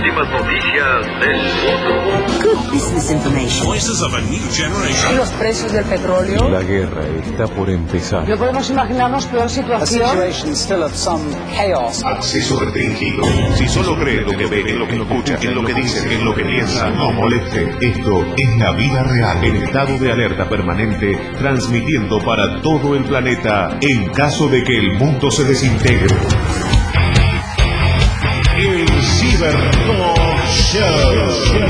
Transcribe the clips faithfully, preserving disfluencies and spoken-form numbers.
últimas noticias del mundo. Good business information. Voices of a new generation. ¿Y los precios del petróleo? La guerra está por empezar. No podemos imaginarnos peor situación. Acceso restringido. Si solo cree lo que ve, en lo que escucha, en lo que dice, en lo que piensa, no moleste. Esto es la vida real. En estado de alerta permanente, transmitiendo para todo el planeta en caso de que el mundo se desintegre. El Cybertalk Show.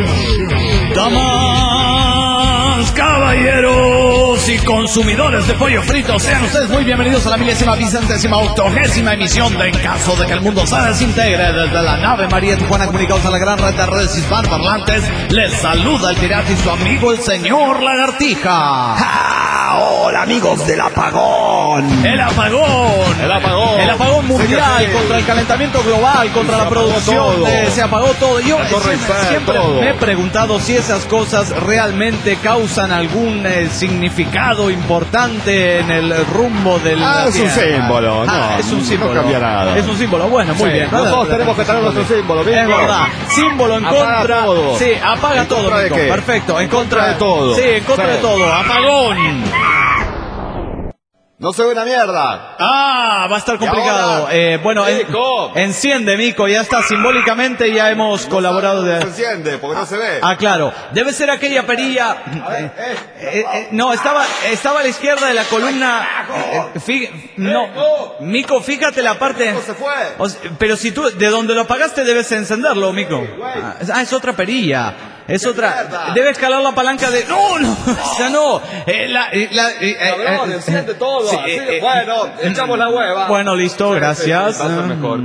Damas, caballeros y consumidores de pollo frito, sean ustedes muy bienvenidos a la milésima vicentésima octogésima emisión de En caso de que el mundo se desintegre. Desde la nave María Tijuana, comunicados a la gran red de redes hispanoparlantes, les saluda el pirata y su amigo el señor Lagartija. ¡Ah! Hola amigos del apagón. El apagón. El apagón. El apagón mundial, sí, sí. contra el calentamiento global, contra se la producción. Todo. De, se apagó todo. Yo siempre, Eiffel, siempre todo. me he preguntado si esas cosas realmente causan algún eh, significado importante en el rumbo del. Ah, es un símbolo, no, ah, es un símbolo. No cambia nada. Es un símbolo, bueno, muy Sí, bien. nosotros tenemos que tener nuestro símbolo, ¿viste? Es verdad. Símbolo en Apaga contra. todo. Sí, apaga ¿En todo, contra de Nico. qué? Perfecto. En contra, contra de todo. Sí, en contra Sí. de todo. Apagón. No se ve una mierda. Ah, va a estar complicado. ahora? Eh, bueno, en- Mico. enciende, Mico, ya está. Simbólicamente ya hemos No colaborado. sabe, De... no se enciende porque no se ve. Ah, claro. Debe ser aquella perilla. Eh, eh, eh, no, estaba, estaba a la izquierda de la columna. Eh, fí- no, Mico, fíjate la parte. No se fue. O sea, pero si tú, de donde lo apagaste, debes encenderlo, Mico. Ah, es otra perilla. Es otra. Debe escalar la palanca de. No, no, o sea, no. Eh, la, eh, la, eh, eh, Cabrón, eh, enciende todo. sí, así eh, de- eh, bueno, echamos la hueva. Bueno, listo, gracias. Va a ser mejor.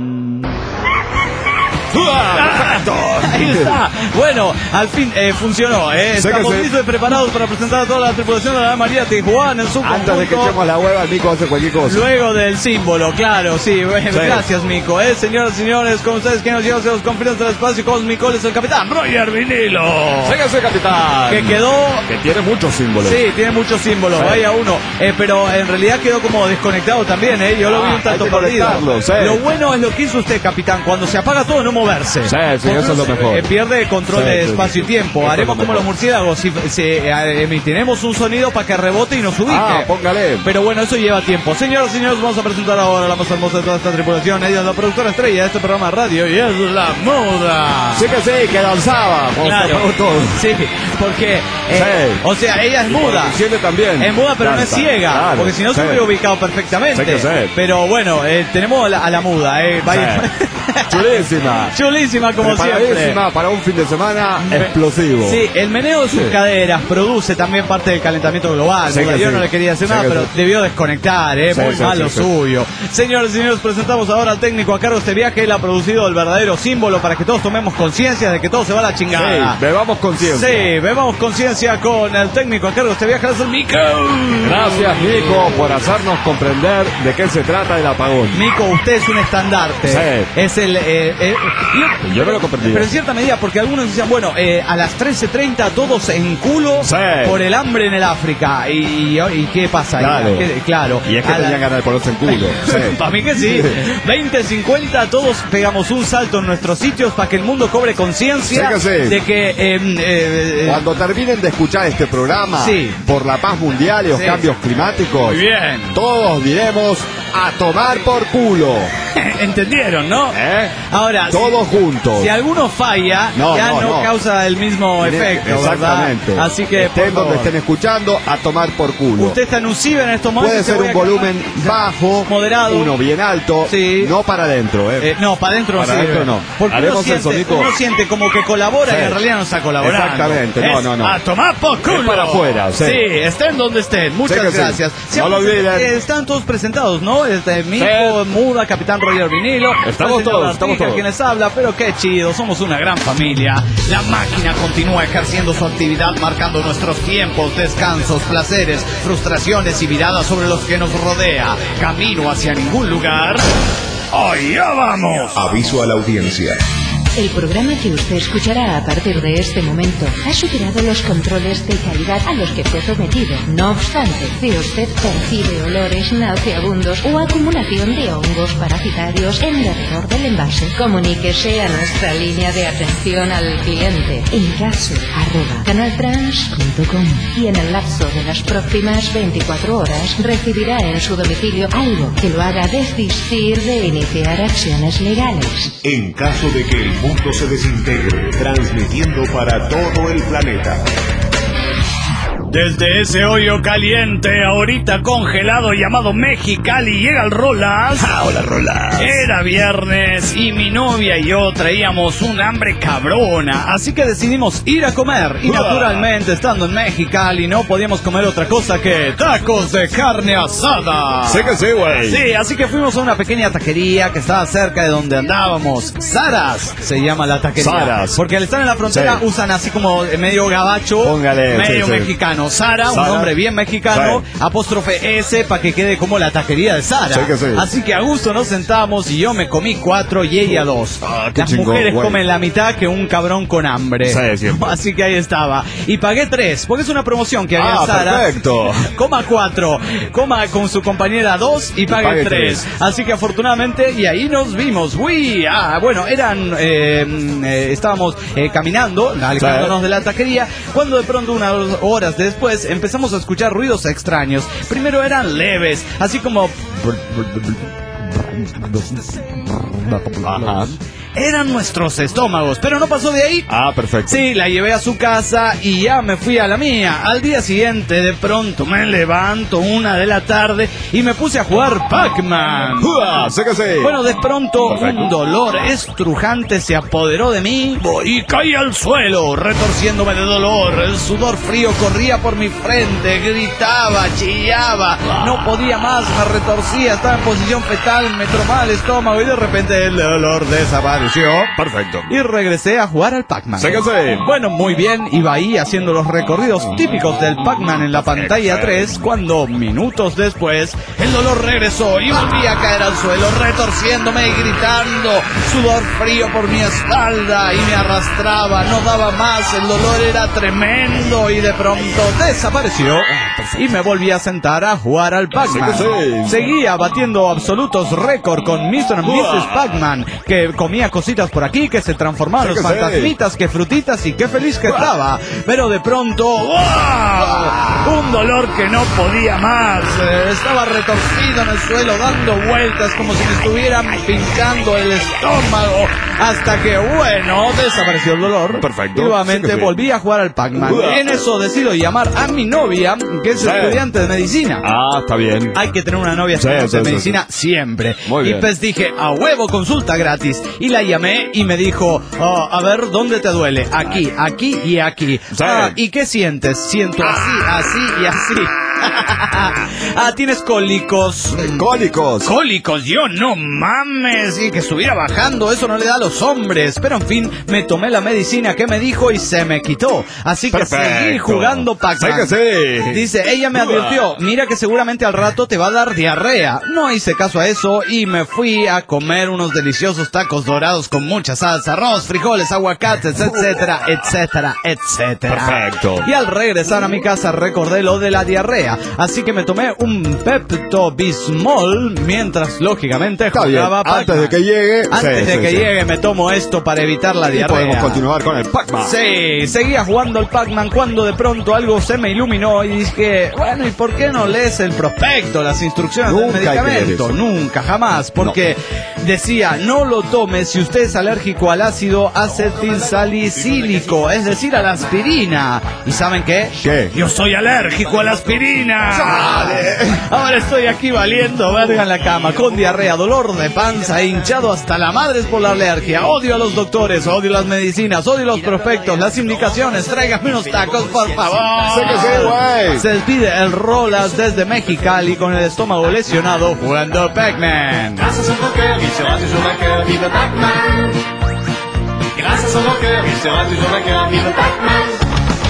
Ahí está. Bueno, al fin eh, funcionó. Eh. Estamos Séquese. listos y preparados para presentar a toda la tripulación de la María Tijuana en su Antes de que conjunto. echemos la hueva, el Mico hace cualquier cosa. Luego del símbolo, claro, sí, bueno, Sí. gracias, Mico. Eh, señoras y señores, con ustedes que nos lleva hacia los confines del espacio cósmico, él es el capitán Roger Vinilo. Séquese, capitán. Que quedó. Que tiene muchos símbolos. Sí, tiene muchos símbolos, Sí. vaya uno. Eh, pero en realidad quedó como desconectado también, ¿eh? Yo lo vi Ah, un tanto hay que perdido. conectarlo, sí. Lo bueno es lo que hizo usted, capitán, cuando se apaga todo, no moverse. Sí, sí, eso es lo mejor. Eh, pierde control Sí, de sí, espacio sí. y tiempo. Eso es Haremos lo como mejor. los murciélagos, si, si eh, emitiremos un sonido para que rebote y nos ubique. Ah, póngale. Pero bueno, eso lleva tiempo. Señoras y señores, vamos a presentar ahora a la más hermosa de toda esta tripulación. Ella es la productora estrella de este programa de radio y es la moda. Sí que sí, que danzaba. cuando Claro. se apagó todo. Sí, porque, eh, Sí. o sea, ella es muda. Enciende también. Es muda, pero no es Canta. ciega. Claro. Porque si no se Sí. hubiera ubicado perfectamente. Sí que sí. Pero bueno, eh, tenemos a la, a la muda. Eh, vaya. Chulísima. Chulísima como siempre. Preparadísima para un fin de semana explosivo. Sí, el meneo de sus Sí. caderas produce también parte del calentamiento global. Sí Porque que yo sí. no le quería hacer Sí nada, que pero sí. debió desconectar, ¿eh? Sí, Muy sí, mal sí, lo sí. suyo. Señores y señores, presentamos ahora al técnico a cargo de este viaje. Él ha producido el verdadero símbolo para que todos tomemos conciencia de que todo se va a la chingada. Sí, bebamos conciencia. Sí, bebamos conciencia con el técnico a cargo de este viaje, es el Mico. Gracias, Nico, por hacernos comprender de qué se trata el apagón. Mico, usted es un estandarte. Sí. Es el. Eh, eh, yo, Yo me lo comprendí. Pero en cierta medida, porque algunos decían, bueno, eh, a las trece treinta todos en culo Sí. por el hambre en el África. ¿Y, y, y qué pasa ahí? Claro. ¿Qué- claro. Y es que A la- tenían ganas de ponerse en culo. Sí. Para mí que sí. veinte cincuenta todos pegamos un salto en nuestros sitios para que el mundo cobre conciencia Sí que sí. de que. eh, eh, Cuando terminen de escuchar este programa Sí. por la paz mundial y los Sí. cambios climáticos, Muy bien. todos diremos a tomar por culo. ¿Entendieron, no? ¿Eh? Ahora, si- Todos juntos. Si alguno falla, No, ya no, no, no. causa el mismo efecto, Exactamente. ¿verdad? Así que, estén por donde favor. estén escuchando, a tomar por culo. Usted está en un ciber en estos momentos. Puede se ser voy un a volumen calmar. bajo, Moderado. uno bien alto, Sí. no para adentro, ¿eh? Eh, no, para adentro no Para sirve. adentro no. Porque uno Haremos el siente, sonido. uno siente como que colabora Sí. y en realidad no está colaborando. Exactamente, no, Es no, no. A tomar por culo. Es para afuera, sí. estén donde estén. Muchas Sí que sí. gracias. No lo olviden. eh, están todos presentados, ¿no? Este, Mico, Sí. Muda, Capitán Roger Vinilo. Estamos el señor todos, Artija, estamos todos. quien les habla, pero qué chido, somos una gran familia. La máquina continúa ejerciendo su actividad, marcando nuestros tiempos, descansos, placeres, frustraciones y miradas sobre los que nos rodea. Camino hacia ningún lugar. ¡Allá vamos! Aviso a la audiencia. El programa que usted escuchará a partir de este momento ha superado los controles de calidad a los que fue sometido. No obstante, si usted percibe olores nauseabundos o acumulación de hongos parasitarios en alrededor del envase, comuníquese a nuestra línea de atención al cliente en caso arroba canaltrans punto com y en el lapso de las próximas veinticuatro horas recibirá en su domicilio algo que lo haga desistir de iniciar acciones legales. En caso de que el mundo se desintegre, transmitiendo para todo el planeta. Desde ese hoyo caliente, ahorita congelado, llamado Mexicali, llega el Rolas. Ah, hola, Rolas. Era viernes y mi novia y yo traíamos un hambre cabrona, así que decidimos ir a comer. Y naturalmente, estando en Mexicali, no podíamos comer otra cosa que tacos de carne asada. Sé que sí, güey. Sí, así que fuimos a una pequeña taquería que estaba cerca de donde andábamos. Saras se llama la taquería. Saras. Porque al estar en la frontera Sí. usan así como medio gabacho, Póngale, medio sí, sí. mexicano. Sara, un Sara. nombre bien mexicano, Sí. apóstrofe S para que quede como la taquería de Sara. Sí que sí. Así que a gusto nos sentamos y yo me comí cuatro y ella dos. Ah, qué Las chingón, mujeres güey. comen la mitad que un cabrón con hambre. Sí, siempre. Así que ahí estaba. Y pagué tres, porque es una promoción que había Ah, en Sara. perfecto. Coma cuatro, coma con su compañera dos y pague, pague tres. tres. Así que afortunadamente, y ahí nos vimos. Uy, ah, bueno, eran, eh, eh, estábamos eh, caminando, alejándonos Sí. de la taquería, cuando de pronto unas horas después empezamos a escuchar ruidos extraños. Primero eran leves, así como... Ajá. Eran nuestros estómagos, pero no pasó de ahí. Ah, perfecto. Sí, la llevé a su casa y ya me fui a la mía. Al día siguiente, de pronto, me levanto una de la tarde y me puse a jugar Pac-Man. ¡Uah! Sé que sí. Bueno, de pronto Perfecto. un dolor estrujante se apoderó de mí y caí al suelo, retorciéndome de dolor. El sudor frío corría por mi frente, gritaba, chillaba, no podía más, me retorcía, estaba en posición fetal, me tromaba el estómago y de repente el dolor desapareció. Perfecto. Y regresé a jugar al Pac-Man. Sé que sí. Bueno, muy bien, iba ahí haciendo los recorridos típicos del Pac-Man en la pantalla tres, cuando minutos después el dolor regresó y volví a caer al suelo, retorciéndome y gritando, sudor frío por mi espalda y me arrastraba, no daba más, el dolor era tremendo y de pronto desapareció y me volví a sentar a jugar al Pac-Man. Sí que sí. Seguía batiendo absolutos récord con mister and missus Pac-Man, que comía cositas por aquí, que se transformaban Sí los que sí. fantasmitas, que frutitas y qué feliz que estaba. Pero de pronto, ¡wow! Un dolor que no podía más. Eh, estaba retorcido en el suelo, dando vueltas como si me estuvieran pincando el estómago. Hasta que, bueno, desapareció el dolor. Perfecto. Y nuevamente Sí que sí. volví a jugar al Pac-Man. Uah. En eso decido llamar a mi novia, que es Sí. estudiante de medicina. Ah, está bien. Hay que tener una novia Sí, estudiante sí, de sí, medicina siempre. Muy y bien. pues dije, a huevo, consulta gratis. Y la llamé y me dijo, oh, a ver, ¿dónde te duele? Aquí, aquí y aquí. Sí. Ah, ¿y qué sientes? Siento así, así y así. Ah, ¿tienes cólicos? Cólicos. Cólicos, yo no mames, y que estuviera bajando, eso no le da a los hombres. Pero en fin, me tomé la medicina que me dijo y se me quitó. Así que Perfecto. seguí jugando Pac-Man. Sé que sí. Dice, ella me advirtió, mira que seguramente al rato te va a dar diarrea. No hice caso a eso y me fui a comer unos deliciosos tacos dorados con mucha salsa, arroz, frijoles, aguacates, etcétera, etcétera, etcétera. Perfecto. Y al regresar a mi casa recordé lo de la diarrea. Así que me tomé un Pepto-Bismol mientras, lógicamente, Está bien. jugaba Pac-Man. Antes de que llegue. Antes sí, de sí, que sí. llegue me tomo esto para evitar la Y diarrea. podemos continuar con el Pac-Man. Sí, seguía jugando al Pac-Man cuando de pronto algo se me iluminó y dije, bueno, ¿y por qué no lees el prospecto, las instrucciones Nunca del hay que leer medicamento? eso. Nunca, jamás, porque decía, no lo tome si usted es alérgico al ácido acetilsalicílico, es decir, a la aspirina. ¿Y saben qué? ¿Qué? Yo soy alérgico a la aspirina. Ahora estoy aquí valiendo verga en la cama, con diarrea, dolor de panza, e hinchado hasta la madre por la alergia. Odio a los doctores, odio las medicinas, odio los prospectos, las indicaciones. Tráigame unos tacos, por favor. Sé que sí, güey. Se despide el Rolas desde Mexicali con el estómago lesionado jugando Pac-Man. Gracias a Rocker, il sera toujours vainqueur, vive Pac-Man. Grâce à son rocker, il sera toujours vainqueur, vive Pac-Man.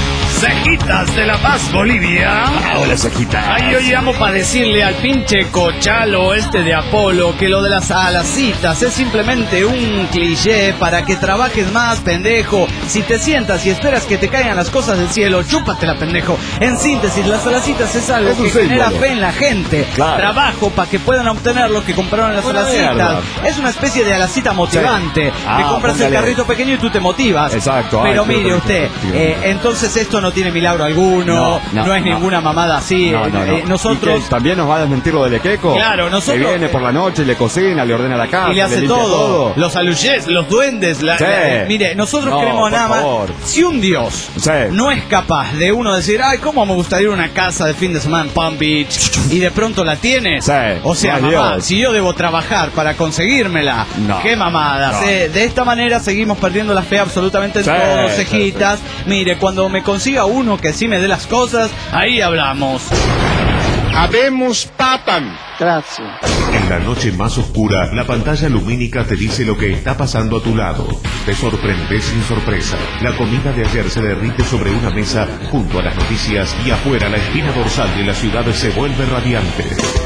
Cejitas de La Paz, Bolivia. Ah, hola, Cejitas. Ay, yo llamo para decirle al pinche cochalo este de Apolo que lo de las alacitas es simplemente un cliché para que trabajes más, pendejo. Si te sientas y esperas que te caigan las cosas del cielo, chúpatela, pendejo. En síntesis, las alacitas es algo Es un que símbolo. genera fe en la gente. Claro. Trabajo para que puedan obtener lo que compraron en las Una alacitas. mierda. Es una especie de alacita motivante. Sí. Ah, Te compras póngale. el carrito pequeño y tú te motivas. Exacto. Pero Ay, mire qué usted, bonito. eh, entonces esto no tiene milagro alguno. No, No, no, es no. ninguna mamada así. No, no, no. Eh, nosotros... ¿Y que también nos va a desmentir lo del Equeco? Claro, nosotros- Que viene por la noche, le cocina, le ordena la casa, Y le hace limpia todo. Los aluches, los duendes. La, Sí. la- mire, nosotros No, queremos por nada más. favor. Si un dios Sí. no es capaz de uno decir, ay, ¿cómo me gustaría ir a una casa de fin de semana en Palm Beach? Y de pronto la tienes. Sí. O sea, No es mamá, Dios. si yo debo trabajar para conseguírmela, No. qué mamadas. No. eh. De esta manera seguimos perdiendo la fe absolutamente en Sí, todos, sí, cejitas. Mire, cuando me consiga uno que sí me dé las cosas, ahí hablamos. Habemos papan. Gracias. En la noche más oscura, la pantalla lumínica te dice lo que está pasando a tu lado. Te sorprendes sin sorpresa. La comida de ayer se derrite sobre una mesa junto a las noticias y afuera la espina dorsal de la ciudad se vuelve radiante.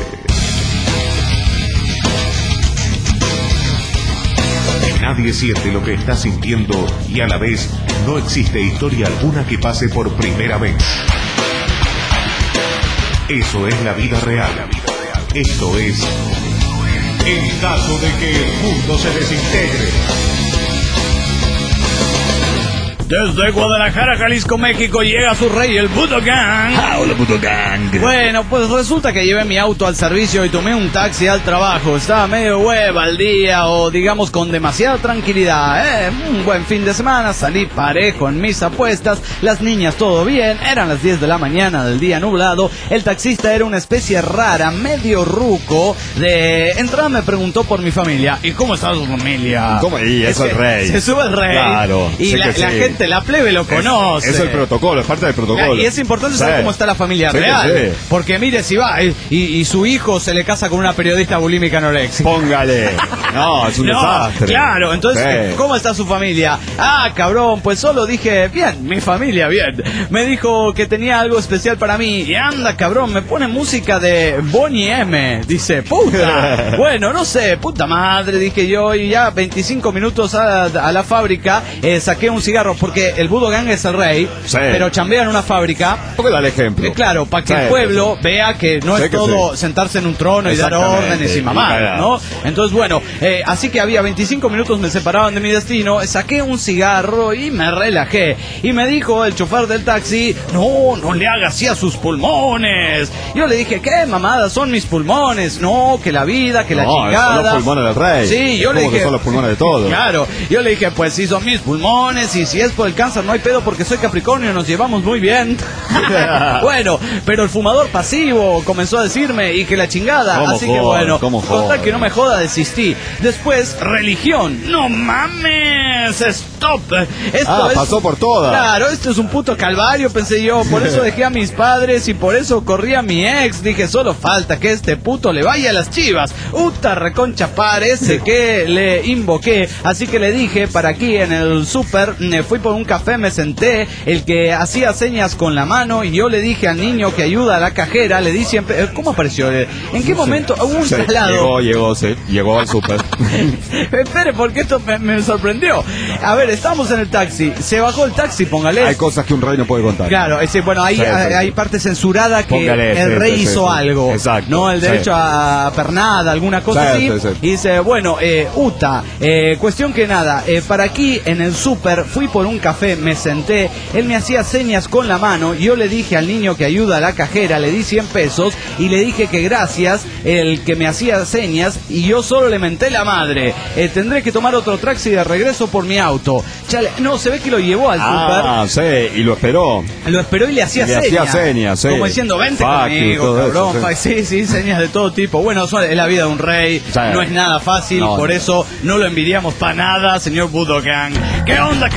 Nadie siente lo que está sintiendo y a la vez no existe historia alguna que pase por primera vez. Eso es la vida real. Esto es en caso de que el mundo se desintegre. Desde Guadalajara, Jalisco, México, llega su rey, el Budo Gang. Hola, puto gang. Bueno, pues resulta que llevé mi auto al servicio y tomé un taxi al trabajo. Estaba medio hueva al día o digamos con demasiada tranquilidad. ¿eh? Un buen fin de semana, salí parejo en mis apuestas. Las niñas todo bien, eran las diez de la mañana del día nublado. El taxista era una especie rara, medio ruco. De entrada me preguntó por mi familia. ¿Y cómo está su familia? ¿Cómo? Y eso es que rey. Se sube el rey. Claro, Y sé la, que la sí. gente, la plebe lo conoce. Es el protocolo, es parte del protocolo. Y es importante saber Sí. cómo está la familia Sí, real. sí. Porque mire, si va y, y su hijo se le casa con una periodista bulímica anoréxica. Póngale. No, es un No, desastre. claro, entonces, Sí. ¿cómo está su familia? Ah, cabrón, pues solo dije, bien, mi familia, bien. Me dijo que tenía algo especial para mí. Y anda, cabrón, me pone música de Bonnie M. Dice, puta. Bueno, no sé, puta madre, dije yo. Y ya veinticinco minutos a, a la fábrica, eh, saqué un cigarro. Porque el Budo Gang es el rey, Sí. pero chambea en una fábrica. ¿Por qué da el ejemplo? Eh, claro, para que Sí, el pueblo sí. vea que no Sí es que todo sí. sentarse en un trono y dar Exactamente. órdenes y Y mamá, cagar. ¿no? Entonces, bueno, eh, así que había veinticinco minutos me separaban de mi destino, saqué un cigarro y me relajé. Y me dijo el chofer del taxi, no, no le haga así a sus pulmones. Yo le dije, ¿qué mamada son mis pulmones? No, que la vida, que la No, chingada. son los pulmones del rey. Sí, yo Es le como que dije... son los pulmones de todos. Claro, yo le dije, pues sí, son mis pulmones y si es por el cáncer no hay pedo porque soy Capricornio y nos llevamos muy bien. Bueno, pero el fumador pasivo comenzó a decirme y que la chingada. ¿Cómo Así que joder? bueno, ¿Cómo total joder? que no me joda, desistí. Después, religión. No mames, stop. Esto Ah, es... pasó por todas. Claro, esto es un puto calvario, pensé yo. Por eso dejé a mis padres y por eso corrí a mi ex. Dije, solo falta que este puto le vaya a las chivas. Uta reconcha parece que le invoqué. Así que le dije, para aquí en el súper, me fui por un café, me senté. El que hacía señas con la mano y yo le dije al niño que ayuda a la cajera, le di siempre... eh, ¿Cómo apareció? ¿En qué momento? Hubo un Sí, traslado. llegó, llegó, sí, llegó al súper. Espere, porque esto me, me sorprendió. A ver, estamos en el taxi. Se bajó el taxi, póngale. Hay cosas que un rey no puede contar. Claro, es decir, bueno, hay, Sí, sí, hay, sí. hay parte censurada que Póngale, el sí, rey sí, hizo sí, sí. algo. Exacto, No, el sí. derecho a pernada, alguna cosa Sí, así. sí, sí. Y dice, bueno, eh, Uta, eh, cuestión que nada, eh, para aquí en el súper fui por un café, me senté, él me hacía señas con la mano, yo le dije al niño que ayuda a la cajera, le di cien pesos y le dije que gracias, el que me hacía señas, y yo solo le menté la madre. Eh, tendré que tomar otro taxi de regreso por mi auto. Chale, no, se ve que lo llevó al Ah, sí, y lo esperó. súper. Lo esperó y le hacía Le señas. hacía señas, sí. Como diciendo, vente Fuck you, conmigo, todo cabrón. eso, Fuck, sí, sí, señas de todo tipo. Bueno, eso es la vida de un rey. Sí. No es nada fácil, No, por no. eso no lo envidiamos para nada, señor Budo Gang. ¿Qué onda, cabrones? Aquí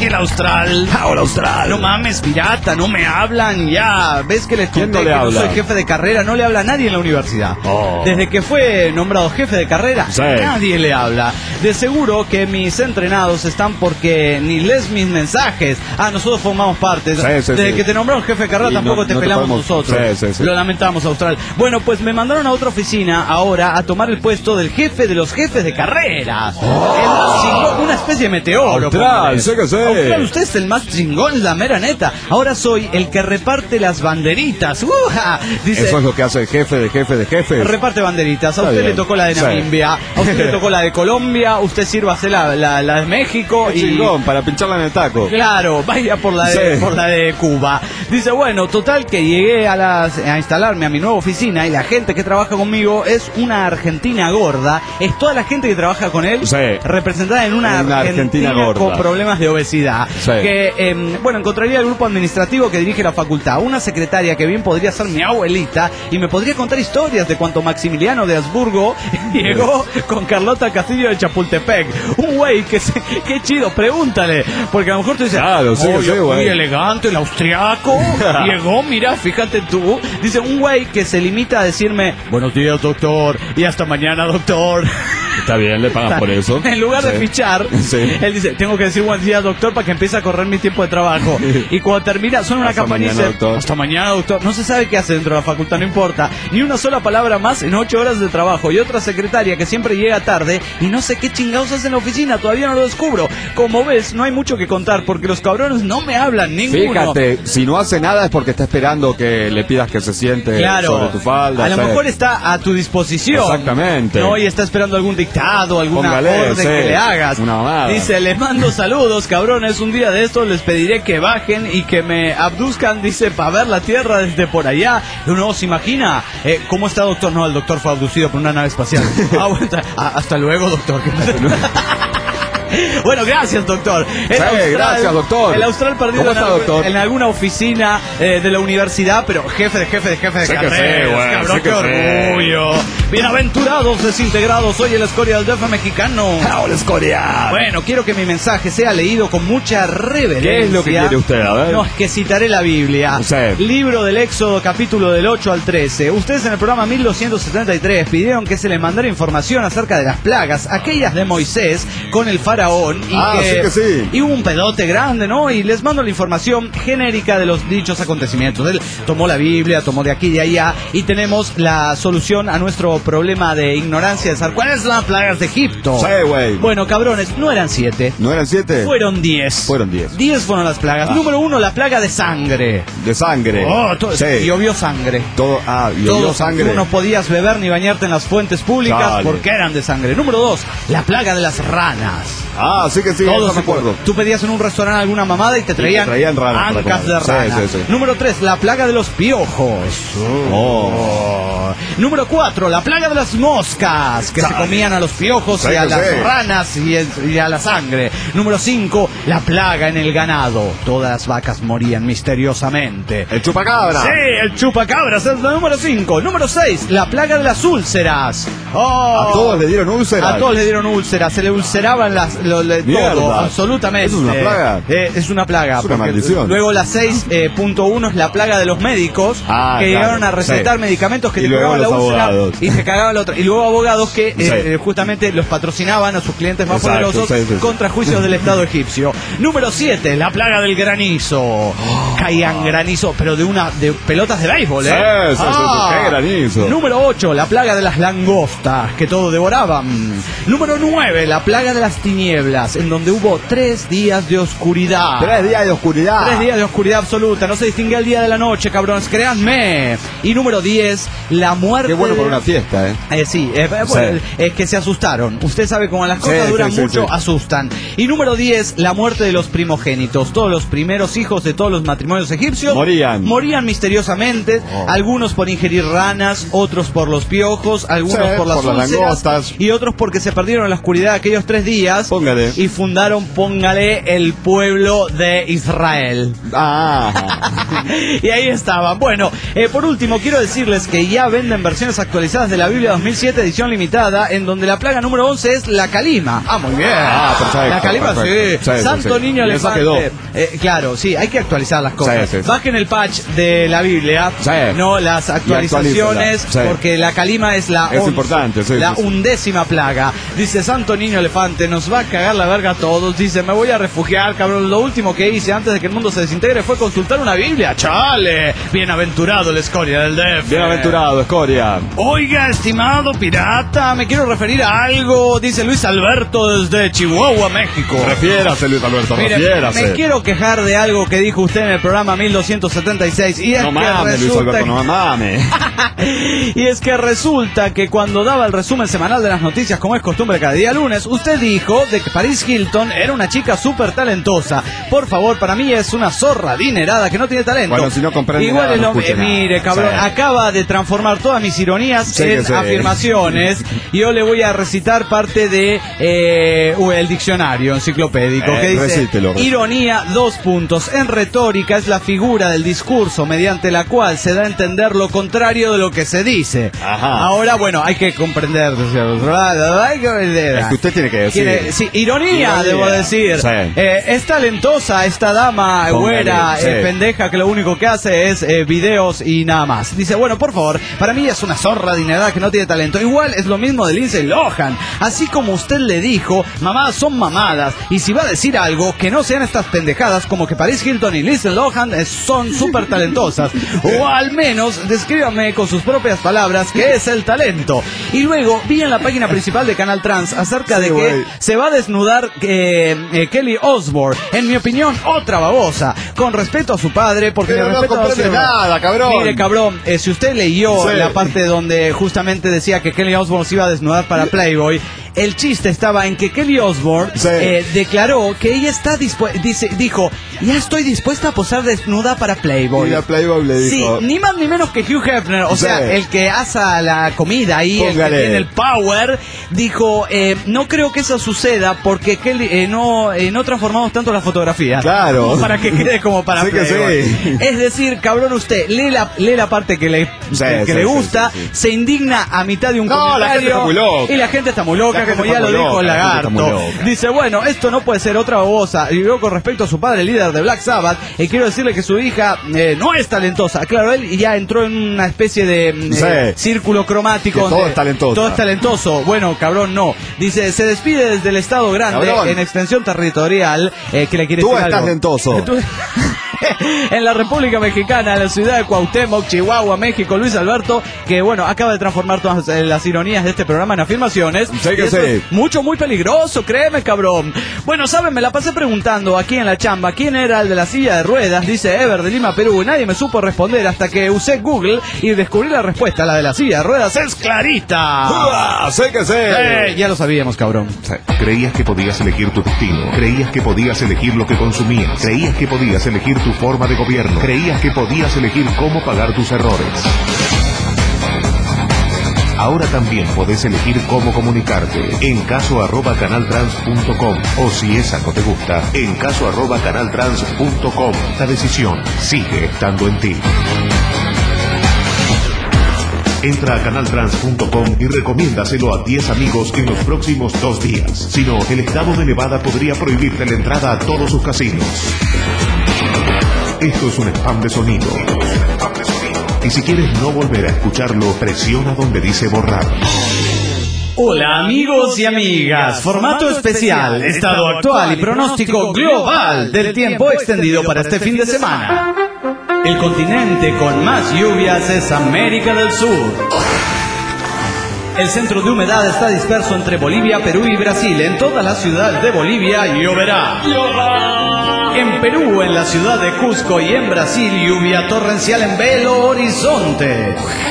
aquí el Austral. Ahora Austral. No mames, pirata, no me hablan ya. ¿Ves que les ¿Quién conté no le que habla? no soy jefe de carrera? No le habla a nadie en la universidad. Oh. Desde que fue nombrado jefe de carrera, Sí. nadie le habla. De seguro que mis entrenados están porque ni lees mis mensajes. Ah, nosotros formamos parte. Sí, sí, Desde sí. que te nombraron jefe de carrera Y tampoco no- te no te pelamos podemos- nosotros. Sí, sí, sí. Lo lamentamos, Austral. Bueno, pues me mandaron a otra oficina ahora a tomar el puesto del jefe de los jefes de carrera. El más chingón, una especie de meteoro. Austral, póngale. sé que sé. Austral, usted es el más chingón, la mera neta. Ahora soy el que reparte las banderitas. ¡Uja! Dice, Eso es lo que hace el jefe de jefe de jefe. reparte banderitas. A Está usted bien. le tocó la de Sí. Namibia, a usted le tocó la de Colombia, usted sirva a hacer la, la, la de México Qué y... chingón, para pincharla en el taco. Claro, vaya por la de, Sí. por la de Cuba. Dice, bueno, total que llegué a, las, a instalarme a mi nueva oficina y la gente que trabaja conmigo es una argentina gorda. Es toda la gente que trabaja con él Sí. representada en una, Una argentina, argentina gorda. con problemas de obesidad. Sí. Que, eh, bueno, encontraría el grupo administrativo que dirige la facultad. Una secretaria que bien podría ser mi abuelita y me podría contar historias de cuando Maximiliano de Habsburgo llegó con Carlota Castillo de Chapultepec. Un güey que se, qué chido, pregúntale. Porque a lo mejor tú dices, Claro, sí, "Oye, sí, güey". muy elegante, el austriaco. Llegó, mira, fíjate tú. Dice un güey que se limita a decirme, buenos días, doctor, y hasta mañana, doctor. Está bien, le pagan por eso. En lugar de Sí. fichar, Sí. él dice, tengo que decir buenos días, doctor, para que empiece a correr mi tiempo de trabajo. Y cuando termina, suena una Hasta campana y mañana, dice, doctor. hasta mañana, doctor. No se sabe qué hace dentro de la facultad, no importa. Ni una sola palabra más en ocho horas de trabajo. Y otra secretaria que siempre llega tarde y no sé qué chingados hace en la oficina, todavía no lo descubro. Como ves, no hay mucho que contar porque los cabrones no me hablan, ninguno. Fíjate, si no hace nada es porque está esperando que le pidas que se siente Claro, sobre tu falda. a lo sí. mejor está a tu disposición. Exactamente. No, y está esperando algún dictado, alguna Póngale, orden sí, que le hagas. una mamada. Dice, les mando saludos, cabrones. Un día de estos les pediré que bajen y que me abduzcan, dice, para ver la tierra desde por allá. Uno se imagina, eh, ¿cómo está, doctor? No, el doctor fue abducido por una nave espacial. Ah, bueno, ah, hasta luego, doctor. Bueno, gracias, doctor. El Sí, gracias, doctor. El austral perdido ¿Cómo en, está, algu- doctor? en alguna oficina eh, de la universidad, pero jefe de jefe de jefe de Sé que carrera. sí, güey, Cabrón, sé que qué sí. orgullo. Bienaventurados desintegrados, soy el escoria del D F mexicano. ¡Ahora escoria! Bueno, quiero que mi mensaje sea leído con mucha reverencia. ¿Qué es lo que quiere usted? A ver. No, es que citaré la Biblia. Sí. Libro del Éxodo, capítulo del ocho al trece. Ustedes en el programa mil doscientos setenta y tres pidieron que se les mandara información acerca de las plagas, aquellas de Moisés con el faraón. Y Ah, sí que sí. Y hubo un pedote grande, ¿no? Y les mando la información genérica de los dichos acontecimientos. Él tomó la Biblia, tomó de aquí y de allá, y tenemos la solución a nuestro problema de ignorancia de saber cuáles son las plagas de Egipto. Sí, güey. Bueno, cabrones, no eran siete. ¿No eran siete? Fueron diez. Fueron diez. Diez fueron las plagas. Ah. Número uno, la plaga de sangre. De sangre. Oh, todo, sí. llovió sangre. Todo, ah, llovió Todo, sangre. Tú no podías beber ni bañarte en las fuentes públicas Dale. porque eran de sangre. Número dos, la plaga de las ranas. Ah, sí que sí, Todos eso me se acuerdo. Tú pedías en un restaurante alguna mamada y te traían, traían ranas para ancas de comer. Sí, rana. sí, sí. Número tres, la plaga de los piojos. Oh. Número cuatro, la plaga de las moscas, que se Dale. comían a los piojos Sí y a que las sí. ranas y, el- y a la sangre. Número cinco, la plaga en el ganado. Todas las vacas morían misteriosamente. El chupacabra. Sí, el chupacabras es el número cinco. Número seis, la plaga de las úlceras. Oh. A todos le dieron úlceras. A todos le dieron úlceras, se le ulceraban las, lo- le- Mierda. todo, absolutamente. ¿Eso es una plaga? Eh, es una plaga. Es una porque maldición. Luego la seis punto uno es la plaga de los médicos, Ah, que claro, llegaron a recetar sí. medicamentos que Y te luego curaban la los úlcera abogados. y te cagaban la otra. Y luego abogados que Sí. eh, justamente los patrocinaban a sus clientes más Exacto, poderosos sí, sí, sí. contra juicios del Estado egipcio. Número siete, la plaga del granizo. Caían granizo, pero de una de pelotas de béisbol, ¿eh? Sí, sí, sí, sí, qué granizo. Número ocho, la plaga de las langostas, que todo devoraban. Número nueve, la plaga de las tinieblas, en donde hubo tres días de oscuridad. Tres días de oscuridad. Tres días de oscuridad absoluta, no se distingue el día de la noche, cabrones, créanme. Y número diez, la muerte... Qué bueno de- para una fiesta, ¿eh? Eh, sí, eh, bueno, Sí. es que se asustaron. Usted sabe cómo las cosas Sí, duran sí, sí, mucho, sí. asustan. Y número diez, la muerte de los primogénitos. Todos los primeros hijos de todos los matrimonios egipcios Morían. morían misteriosamente. Oh. Algunos por ingerir ranas, otros por los piojos, algunos Sí, por las por las úlceras, langostas. y otros porque se perdieron en la oscuridad aquellos tres días. Póngale. Y fundaron, póngale, el pueblo de Israel. Ah. Y ahí estaban. Bueno, eh, por último, quiero decirles que ya venden versiones actualizadas de la Biblia dos mil siete, edición limitada, en donde la plaga número once es la calima. Ah, muy bien. Ah, perfecto. La calima, perfecto. sí. Sí, Santo sí, sí. Niño Esa Elefante. Eh, claro, sí, hay que actualizar las cosas. Sí, sí, sí. Bajen el patch de la Biblia, Sí. no las actualizaciones, Sí. porque la calima es la Es once, importante, sí, la sí, sí. undécima plaga. Dice, Santo Niño Elefante, nos va a cagar la verga a todos. Dice, me voy a refugiar, cabrón. Lo último que hice antes de que el mundo se desintegre fue consultar una Biblia. ¡Chale! Bienaventurado la escoria del D F. Bienaventurado, escoria. Oiga, estimado pirata, me quiero referir a algo, dice Luis Alberto desde Chihuahua, México. Refiérase, Luis Alberto, Mire, refiérase. me quiero quejar de algo que dijo usted en el programa mil doscientos setenta y seis. Y es No que mames, Luis resulta Alberto, no mames. y es que resulta que cuando daba el resumen semanal de las noticias, como es costumbre cada día lunes, usted dijo de que Paris Hilton era una chica súper talentosa. Por favor, para mí es una zorra adinerada que no tiene talento. Bueno, si no comprende Igual nada, es no lo- escuche eh, nada. mire, cabrón, Sí. acaba de transformar todas mis ironías Sí, en que sí. afirmaciones. Y yo le voy a recitar parte de eh, uh, el diccionario enciclopédico Eh, que dice: recítelo, recítelo. ironía, dos puntos. En retórica es la figura del discurso mediante la cual se da a entender lo contrario de lo que se dice. Ajá. Ahora, bueno, hay que comprender. Hay que comprender. Es que usted tiene que decir. Quiere- sí, ironía, Ironía. debo decir. Sí. Eh, es talentosa esta dama Póngale, güera, sí. eh, pendeja, que lo único que hace es eh, videos y nada más. Dice, bueno, por favor, para mí es una zorra adinerada que no tiene talento. Igual es lo mismo de Lindsay Lohan. Así como usted le dijo, mamadas son mamadas. Y si va a decir algo, que no sean estas pendejadas como que Paris Hilton y Lindsay Lohan eh, son súper talentosas. O al menos, descríbame con sus propias palabras qué es el talento. Y luego vi en la página principal de Canal Trans acerca de Sí, que güey. se va a desnudar eh, eh, Kelly Osbourne. En mi opinión, otra babosa. Con respeto a su padre, porque Pero le no respeto a comprende su- nada, cabrón. Mire, cabrón, eh, si usted leyó Sí. la parte donde justamente decía que Kelly Osbourne se iba a desnudar para Playboy, el chiste estaba en que Kelly Osbourne Sí. eh, declaró que ella está dispuesta, dice, dijo, ya estoy dispuesta a posar desnuda para Playboy. Y la Playboy le dijo. Sí, ni más ni menos que Hugh Hefner, o Sí. sea, el que hace la comida ahí, el que Póngale. tiene el power, dijo, eh, no creo que eso suceda porque Kelly, eh, no, eh, no transformamos tanto la fotografía. Claro. Como para que quede como para Sí que Playboy. sí. Es decir, cabrón, usted lee la, lee la parte que le, Sí, que sí, le sí, gusta, sí, sí. se indigna a mitad de un No, la gente comentario está muy loca. y la gente está muy loca, La gente como ya está lo muy dijo el loca, la gente está muy lagarto. loca. Dice, bueno, esto no puede ser otra babosa. Y luego con respecto a su padre, líder de Black Sabbath, eh, quiero decirle que su hija eh, no es talentosa. Claro, él ya entró en una especie de mm, Sí. eh, círculo cromático. Que todo donde es talentoso. Todo es talentoso. Bueno, cabrón, no. Dice, se despide desde el Estado Grande Cabrón. en extensión territorial. Eh, que le quiere Tú decir estás algo. talentoso. Tú- en la República Mexicana, en la ciudad de Cuauhtémoc, Chihuahua, México, Luis Alberto, que bueno, acaba de transformar todas eh, las ironías de este programa en afirmaciones. Sí que Y esto sí. es mucho, muy peligroso, créeme, cabrón. Bueno, saben, me la pasé preguntando aquí en la chamba quién era el de la silla de ruedas, dice Ever de Lima, Perú, y nadie me supo responder hasta que usé Google y descubrí la respuesta. La de la silla de ruedas es clarita. ¡Ah! ¡Sé que sé! Eh, ya lo sabíamos, cabrón. Creías que podías elegir tu destino, creías que podías elegir lo que consumías, creías que podías elegir tu forma de gobierno, creías que podías elegir cómo pagar tus errores. Ahora también podés elegir cómo comunicarte en caso arroba canaltrans punto com o si esa no te gusta, en caso arroba canaltrans punto com. La decisión sigue estando en ti. Entra a canaltrans punto com y recomiéndaselo a diez amigos en los próximos dos días. Si no, el estado de Nevada podría prohibirte la entrada a todos sus casinos. Esto es un spam de sonido. Y si quieres no volver a escucharlo, presiona donde dice borrar. Hola amigos y amigas, formato especial, estado actual y pronóstico global del tiempo extendido para este fin de semana. El continente con más lluvias es América del Sur. El centro de humedad está disperso entre Bolivia, Perú y Brasil. En toda la ciudad de Bolivia lloverá. En Perú, en la ciudad de Cusco y en Brasil, lluvia torrencial en Belo Horizonte.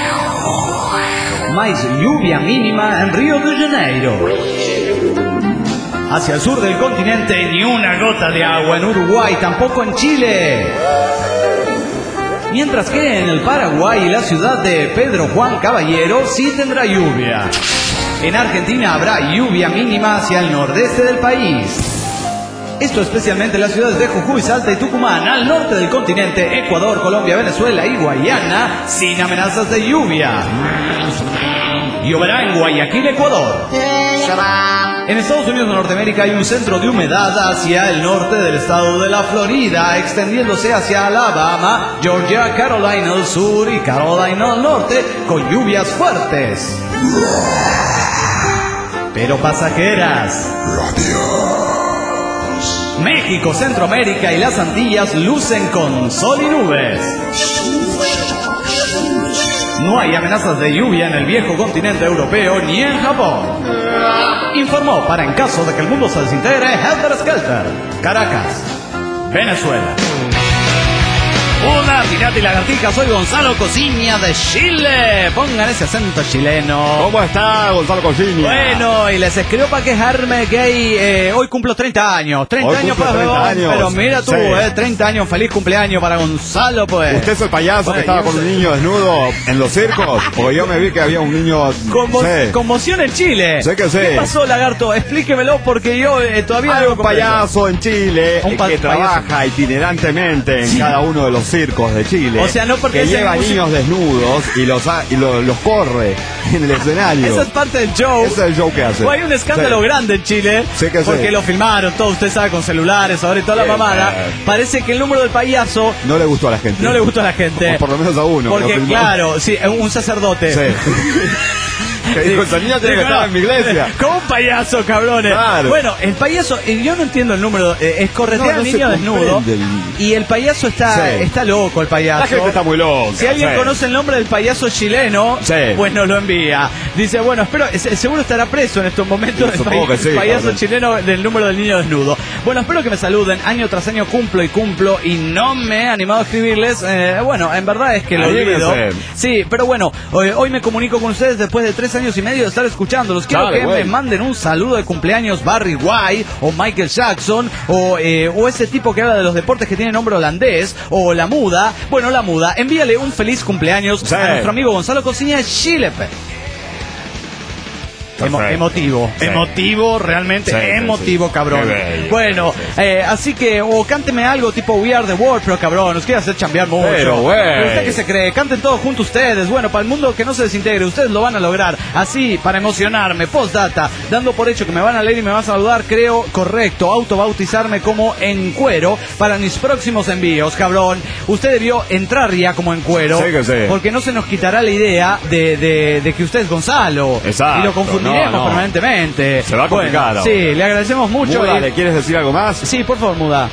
Más lluvia mínima en Río de Janeiro. Hacia el sur del continente, ni una gota de agua en Uruguay, tampoco en Chile. Mientras que en el Paraguay, la ciudad de Pedro Juan Caballero sí tendrá lluvia. En Argentina habrá lluvia mínima hacia el nordeste del país. Esto especialmente en las ciudades de Jujuy, Salta y Tucumán, al norte del continente, Ecuador, Colombia, Venezuela y Guayana, sin amenazas de lluvia. Lloverá en Guayaquil, Ecuador. En Estados Unidos de Norteamérica hay un centro de humedad hacia el norte del estado de la Florida, extendiéndose hacia Alabama, Georgia, Carolina del Sur y Carolina del Norte, con lluvias fuertes, pero pasajeras. México, Centroamérica y las Antillas lucen con sol y nubes. No hay amenazas de lluvia en el viejo continente europeo ni en Japón. Informó para en caso de que el mundo se desintegre Helter Skelter, Caracas, Venezuela. Hola, pirata y lagartija, soy Gonzalo Cosiña de Chile. Pongan ese acento chileno. ¿Cómo está Gonzalo Cosiña? Bueno, y les escribo para quejarme que hay, eh, hoy cumplo treinta años. treinta hoy años, treinta para años. Pero mira tú, sí. eh, treinta años, feliz cumpleaños para Gonzalo, pues. ¿Usted es el payaso que estaba con un niño desnudo en los circos? Porque yo me vi que había un niño... Conmo sé. Conmoción en Chile. Sé que sé. ¿Qué pasó, lagarto? Explíquemelo porque yo eh, todavía... Hay un payaso en Chile un pa que trabaja payaso. itinerantemente en sí. cada uno de los circos de Chile. O sea, no porque que lleva niños desnudos y los ha, y lo, los corre en el escenario. Esa es parte del show. Ese es el show que hace. O hay un escándalo sí. grande en Chile. Sí que porque sí. lo filmaron, todo usted sabe, con celulares, ahora y toda la mamada. Eh, Parece que el número del payaso no le gustó a la gente. No le gustó a la gente. O por lo menos a uno. Porque claro, sí, un sacerdote. Sí. Que dijo, esa niña tiene que estar en mi iglesia. Como un payaso, cabrones. Claro. Bueno, el payaso, yo no entiendo el número, eh, es corretear no, no al niño desnudo. El... Y el payaso está, sí. está loco, el payaso. La gente está muy loca. Si alguien sí. conoce el nombre del payaso chileno, sí. pues nos lo envía. Dice, bueno, espero, seguro estará preso en estos momentos el, pay sí, el payaso cabrón. chileno del número del niño desnudo. Bueno, espero que me saluden. Año tras año cumplo y cumplo y no me he animado a escribirles. Eh, bueno, en verdad es que lo olvido. Sí, pero bueno, hoy, hoy me comunico con ustedes después de tres años y medio de estar escuchándolos. Quiero Dale, que wey. me manden un saludo de cumpleaños Barry White o Michael Jackson o, eh, o ese tipo que habla de los deportes que tiene nombre holandés o la muda. Bueno, la muda. Envíale un feliz cumpleaños sí. a nuestro amigo Gonzalo Cosiña de Chile. Emo emotivo, sí. emotivo, realmente sí, emotivo, sí. cabrón. Bueno, eh, así que, o cánteme algo tipo We Are The World, pero cabrón, nos quiere hacer chambear mucho. Pero, pero usted que se cree, canten todos juntos ustedes. Bueno, para el mundo que no se desintegre, ustedes lo van a lograr. Así, para emocionarme, postdata, dando por hecho que me van a leer y me van a saludar, creo correcto, autobautizarme como en cuero para mis próximos envíos, cabrón. Usted debió entrar ya como en cuero, sí que sí. porque no se nos quitará la idea de, de, de que usted es Gonzalo. Exacto. Y lo confundiremos no, no. permanentemente. Se va a complicar. Bueno, sí, le agradecemos mucho. Muda, y... ¿le quieres decir algo más? Sí, por favor, Muda.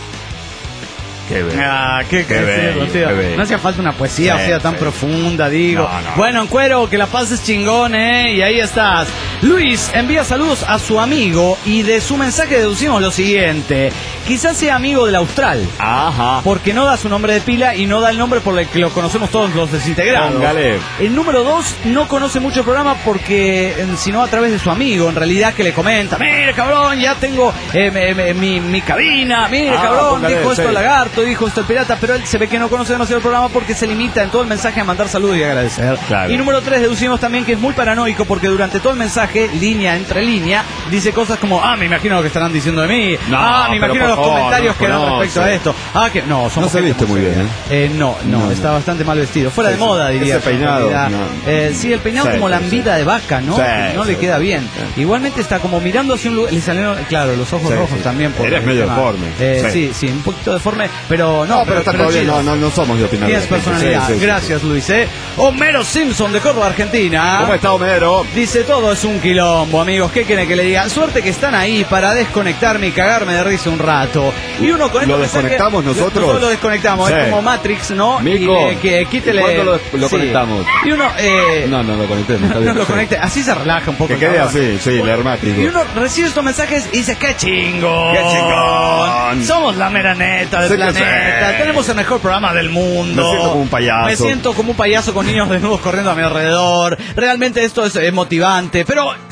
Qué bello. Ah, qué, qué, qué, bello, tío. qué bello. No hacía falta una poesía, sí, o sea, tan sí. profunda, digo. No, no. Bueno, en cuero, que la paz es chingón, ¿eh? Y ahí estás. Luis envía saludos a su amigo y de su mensaje deducimos lo siguiente. Quizás sea amigo del Austral. Ajá. Porque no da su nombre de pila y no da el nombre por el que lo conocemos todos los desintegrados. Póngale. El número dos no conoce mucho el programa porque, sino a través de su amigo, en realidad, que le comenta, mire, cabrón, ya tengo eh, me, me, mi, mi cabina, mire, ah, cabrón, póngale, dijo esto sí. el lagarto, dijo esto el pirata, pero él se ve que no conoce demasiado el programa porque se limita en todo el mensaje a mandar saludos y agradecer. Claro. Y número tres, deducimos también que es muy paranoico porque durante todo el mensaje, línea entre línea, dice cosas como, ah, me imagino lo que estarán diciendo de mí, no, ah, me imagino los favor, comentarios no que dan respecto a esto, ah, que no, somos no se viste muy bien, ¿eh? Eh, no, no, no, está bastante mal vestido, fuera sí, de moda, diría. Ese peinado. No. Eh, sí, el peinado sí, como lambida sí. de vaca, ¿no? Sí, no sí, le queda bien. Sí. Igualmente está como mirando hacia un lugar, le salieron, claro, los ojos sí, rojos sí. también. Por Eres medio deforme. Eh, sí. sí, sí, un poquito deforme, pero no, no pero, pero está bien, no, no, no somos de opinar. Tienes personalidad. Sí, sí, Gracias, sí. Luis. ¿eh? Homero Simpson de Córdoba, Argentina. ¿Cómo está, Homero? Dice, todo es un quilombo, amigos. ¿Qué quiere que le diga? Suerte que están ahí para desconectarme y cagarme de risa un rato. Y uno con ¿Lo desconectamos que, nosotros? Nosotros lo desconectamos. Sí. Es como Matrix, ¿no? Mico, y que, que quítele... ¿Cuándo lo, lo sí. conectamos? Y uno... Eh... No, no lo conectemos. No, no lo conecte. Así se relaja un poco. Que quede así, sí, el hermático. Y uno recibe estos mensajes y dice, ¡qué chingón! ¡Qué chingón! Somos la mera neta del sí, planeta. Sí. Tenemos el mejor programa del mundo. Me siento como un payaso. Me siento como un payaso con niños desnudos corriendo a mi alrededor. Realmente esto es, es motivante. Pero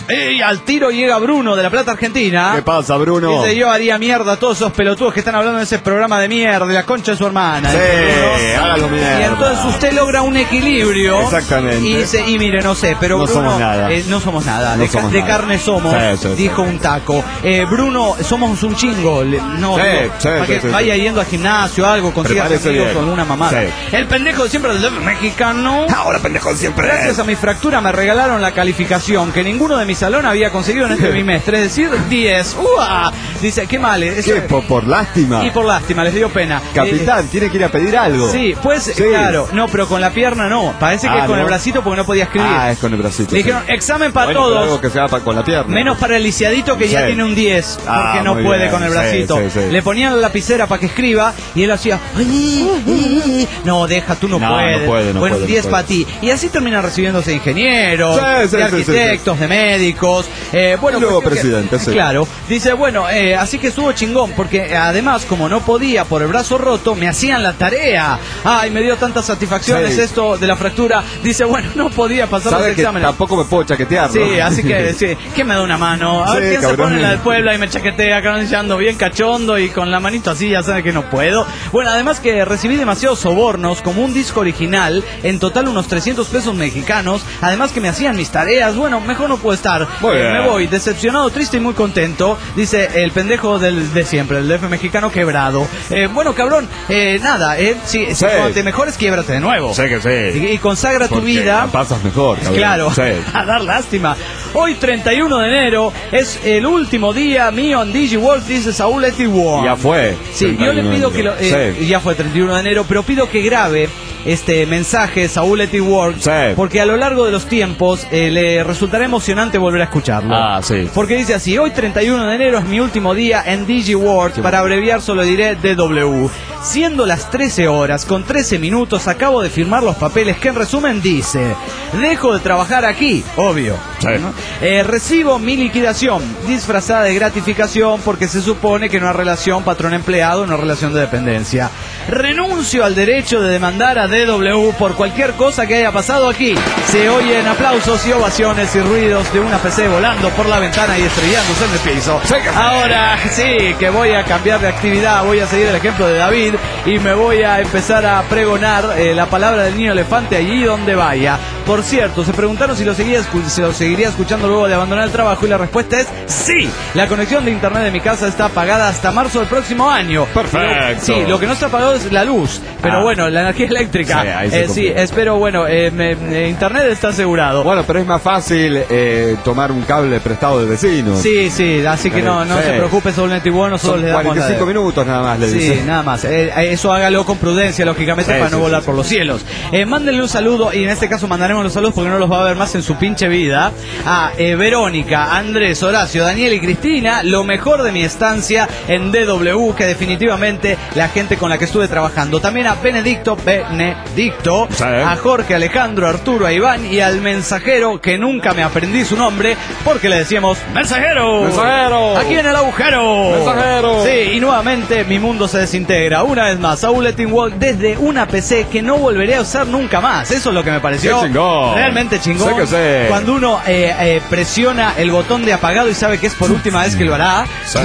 Y al tiro llega Bruno de La Plata, Argentina. ¿Qué pasa, Bruno? Dice, yo haría mierda a todos esos pelotudos que están hablando en ese programa de mierda, de la concha de su hermana. Sí, hágalo mierda. Y entonces usted logra un equilibrio. Exactamente. Y dice, y mire, no sé, pero no Bruno... somos nada. Eh, no somos nada. No de, somos de nada. carne somos, sí, sí, dijo sí. un taco. Eh, Bruno, somos un chingo. Le, no, sí, digo, sí, para sí, que sí, vaya sí. yendo al gimnasio, algo, consiga amigos bien. con una mamada. Sí. El pendejo de siempre del D F mexicano. Ahora pendejo de siempre. Gracias a mi fractura me regalaron la calificación que ninguno de mi salón había conseguido en este bimestre, es decir, diez. ¡Uah! Dice, qué mal. Eso, ¿Qué? ¿Por, por lástima? Y por lástima, les dio pena. Capitán, eh, tiene que ir a pedir algo. Sí, pues, sí. Claro. No, pero con la pierna no. Parece que ah, es con ¿no? el bracito porque no podía escribir. Ah, es con el bracito. Le dijeron, sí. examen para bueno, todos. Algo que sea para, con la pierna. Menos para el lisiadito que sí. ya tiene un diez. Porque ah, no puede bien. Con el bracito. Sí, sí, sí. Le ponían la lapicera para que escriba y él hacía, ay, no, deja, tú no, no puedes. No puede, no bueno, puede, diez no para ti. Y así terminan recibiéndose de ingenieros, sí, sí, de arquitectos, sí, sí, sí. de médicos. Eh, bueno, y luego presidente, que, sí. Claro. Dice, bueno, eh, así que estuvo chingón, porque además, como no podía por el brazo roto, me hacían la tarea. Ay, me dio tantas satisfacciones sí. esto de la fractura. Dice, bueno, no podía pasar los exámenes. Tampoco me puedo chaquetear, ¿no? Sí, así que, sí, ¿quién me da una mano? A ver, sí, ¿quién cabrón. Se pone en la del Puebla y me chaquetea, ando bien cachondo y con la manito así, ya sabe que no puedo. Bueno, además que recibí demasiados sobornos, como un disco original, en total unos trescientos pesos mexicanos, además que me hacían mis tareas. Bueno, mejor no puedo estar. Eh, me voy, decepcionado, triste y muy contento, dice el pendejo del, de siempre, el D F mexicano quebrado. Eh, bueno, cabrón, eh, nada, eh, si, sí. si cuando te mejores, quiebrate de nuevo. Sé que sí. Y, y consagra porque tu vida. La pasas mejor, cabrón. Claro, sí. a dar lástima. Hoy, treinta y uno de enero, es el último día mío en DigiWorld, dice Saúl Etiwon. Ya fue. Sí, yo le pido que lo, eh, sí. ya fue treinta y uno de enero, pero pido que grabe este mensaje Saúl Etiwon, sí. porque a lo largo de los tiempos eh, le resultará emocionante volver a escucharlo. Ah, sí. Porque dice así, hoy treinta y uno de enero es mi último día en DigiWorld, para abreviar solo diré D W. Siendo las trece horas con trece minutos, acabo de firmar los papeles que en resumen dice, dejo de trabajar aquí, obvio. Sí. ¿no? Eh, recibo mi liquidación, disfrazada de gratificación porque se supone que no hay relación patrón-empleado, no relación de dependencia. Renuncio al derecho de demandar a D W por cualquier cosa que haya pasado aquí. Se oyen aplausos y ovaciones y ruidos de una P C volando por la ventana y estrellándose en el piso. Ahora sí, que voy a cambiar de actividad, voy a seguir el ejemplo de David y me voy a empezar a pregonar eh, la palabra del niño elefante allí donde vaya. Por cierto, se preguntaron si lo, seguía escu- si lo seguiría escuchando luego de abandonar el trabajo y la respuesta es sí. La conexión de internet de mi casa está apagada hasta marzo del próximo año. Perfecto. Sí, lo que no está apagado es la luz, pero ah. bueno, la energía eléctrica. Sí, ahí eh, sí espero, bueno, eh, me, me, internet está asegurado. Bueno, pero es más fácil eh, tomar un cable prestado del vecino. Sí, sí, así que no, no sí. se preocupe, Sol Net y bueno, solo le damos cuarenta y cinco minutos nada más, le sí, dice. Sí, nada más. Eh, eso hágalo con prudencia, lógicamente, sí, para sí, no volar sí. por los cielos. Eh, mándenle un saludo, y en este caso mandaremos los saludos porque no los va a ver más en su pinche vida, a eh, Verónica, Andrés, Horacio, Daniel y Cristina, lo mejor de mi estancia en D W, que definitivamente la gente con la que estuve trabajando. También a Benedicto, Benedicto, sí. a Jorge, Alejandro, Arturo, a Iván y al mensajero, que nunca me aprendí su nombre, porque le decíamos ¡Mensajero! ¡Mensajero! ¡Aquí en el agujero! ¡Mensajero! Sí, y nuevamente mi mundo se desintegra. Una vez más, Saúl Etiwon desde una P C que no volveré a usar nunca más. Eso es lo que me pareció ¡Qué chingón! Realmente chingón. Sé que sé. Cuando uno eh, eh, presiona el botón de apagado y sabe que es por última vez que lo hará. Sí.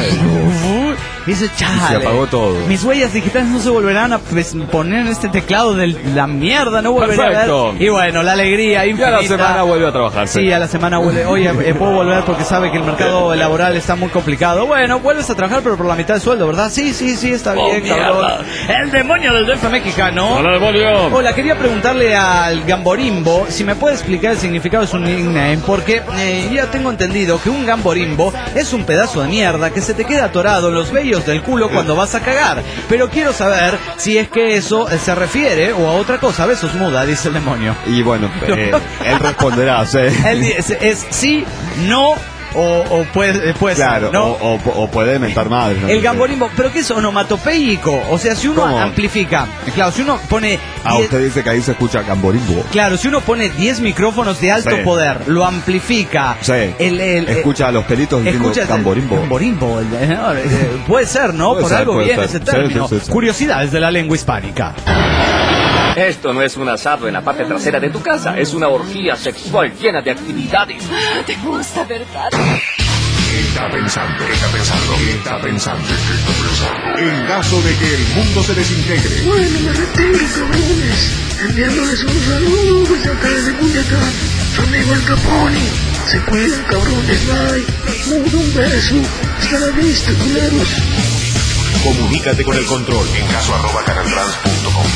Dice, chale, se apagó todo. Mis huellas digitales no se volverán a pues, poner en este teclado de la mierda, no volveré Perfecto. a ver. Y bueno, la alegría infinita. Y a la semana vuelve a trabajar. Sí, sí a la semana vuelve. Oye, eh, puedo volver porque sabe que el mercado laboral está muy complicado. Bueno, vuelves a trabajar pero por la mitad de sueldo, ¿verdad? Sí, sí, sí, está oh, bien, mierda. cabrón. El demonio del D F mexicano. Hola, demonio. Hola, quería preguntarle al Gamborimbo si me puede explicar el significado de su nickname, porque eh, ya tengo entendido que un Gamborimbo es un pedazo de mierda que se te queda atorado en los vellos del culo cuando vas a cagar. Pero quiero saber si es que eso se refiere o a otra cosa. Besos muda, dice el demonio. Y bueno, eh, él responderá, ¿sí? Él dice, es sí, no... O, o puede, puede claro, ser, ¿no? o, o, o puede mentar madre, ¿no? El Gamborimbo, ¿pero qué es onomatopeico? O sea, si uno ¿Cómo? amplifica, claro, si uno pone... Ah, diez, usted dice que ahí se escucha Gamborimbo. Claro, si uno pone diez micrófonos de alto sí. poder, lo amplifica... Sí, el, el, escucha a los pelitos diciendo Gamborimbo. Gamborimbo, el, no, puede ser, ¿no? Puede Por ser, algo viene ser. ese término. Sí, sí, sí, sí. Curiosidades de la lengua hispánica. Esto no es un asado en la parte trasera de tu casa, es una orgía sexual llena de actividades. Te gusta, ¿verdad? ¿Qué está pensando? ¿Qué está pensando? ¿Qué está pensando? ¿Qué está pensando? En caso de que el mundo se desintegre. Bueno, me retiro, cabrones. Enviándoles un saludo desde acá, desde Culiacán. Su amigo el Capone. Se cuidan, cabrones, bye. Mudo, un beso. Hasta la vista, culeros. Comunícate con el control en caso arroba canaltrans punto com.